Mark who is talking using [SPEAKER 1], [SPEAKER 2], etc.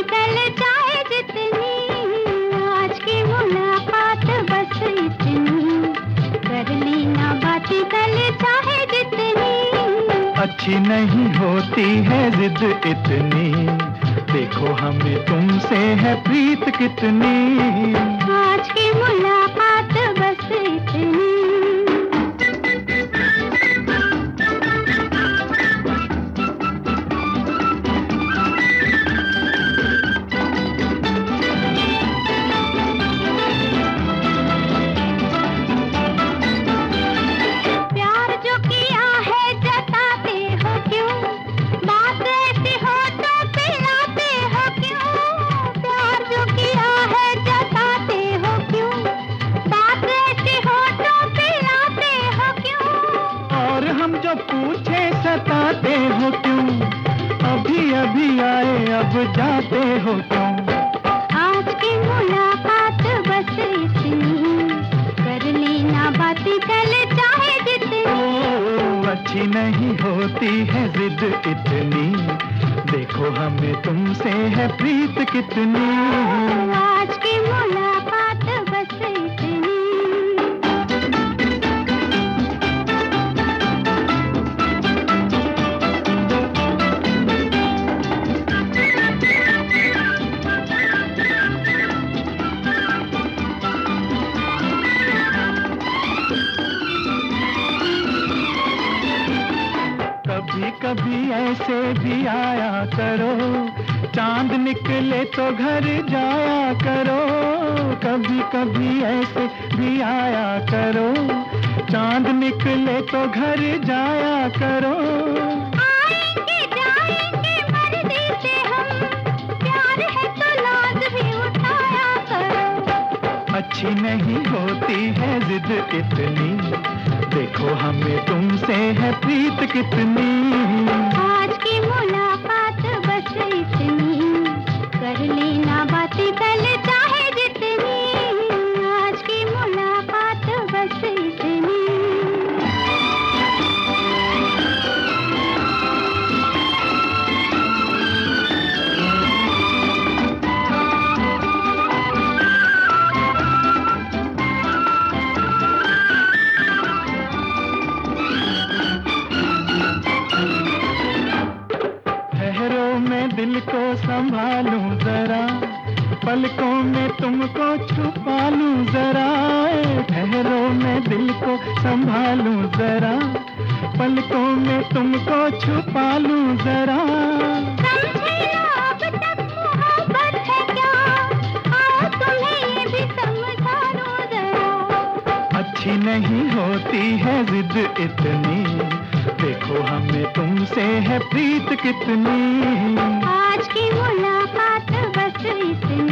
[SPEAKER 1] कल चाहे जितनी, आज की मुलाकात बस इतनी, कर लेना बातें कल चाहे जितनी।
[SPEAKER 2] अच्छी नहीं होती है जिद इतनी, देखो हमें तुमसे है प्रीत कितनी।
[SPEAKER 1] आज की मुलाकात बस इतनी।
[SPEAKER 2] जो पूछे सताते हो क्यों, अभी अभी आए अब जाते हो क्यों।
[SPEAKER 1] आज की मुलाकात बस इतनी, कर लेना बातें कल चाहे जितनी।
[SPEAKER 2] अच्छी नहीं होती है जिद इतनी, देखो हमें तुमसे है प्रीत कितनी।
[SPEAKER 1] आज की मुलाकात बस इतनी।
[SPEAKER 2] कभी कभी ऐसे भी आया करो, चांद निकले तो घर जाया करो। कभी कभी ऐसे भी आया करो, चांद निकले तो घर जाया करो।
[SPEAKER 1] आएंगे जाएंगे मर्जी से हम, प्यार है तो लाज भी उठाया करो।
[SPEAKER 2] अच्छी नहीं होती है जिद इतनी, देखो हमें तुमसे है प्रीत कितनी।
[SPEAKER 1] आज की मुलाकात बस इतनी, कर लेना बातें कल चाहे जितनी। आज की मुलाकात बस इतनी।
[SPEAKER 2] मैं दिल को संभालूं जरा, पलकों में तुमको छुपा लूं जरा। ठहरो मैं दिल को संभालूं जरा, पलकों में तुमको छुपा लूं जरा।
[SPEAKER 1] समझे ना अब तक मोहब्बत है क्या, आओ तुम्हें ये भी समझा दूं जरा।
[SPEAKER 2] अच्छी नहीं होती है जिद इतनी, देखो हमें तुमसे है प्रीत कितनी।
[SPEAKER 1] आज की मुलाकात बस इतनी।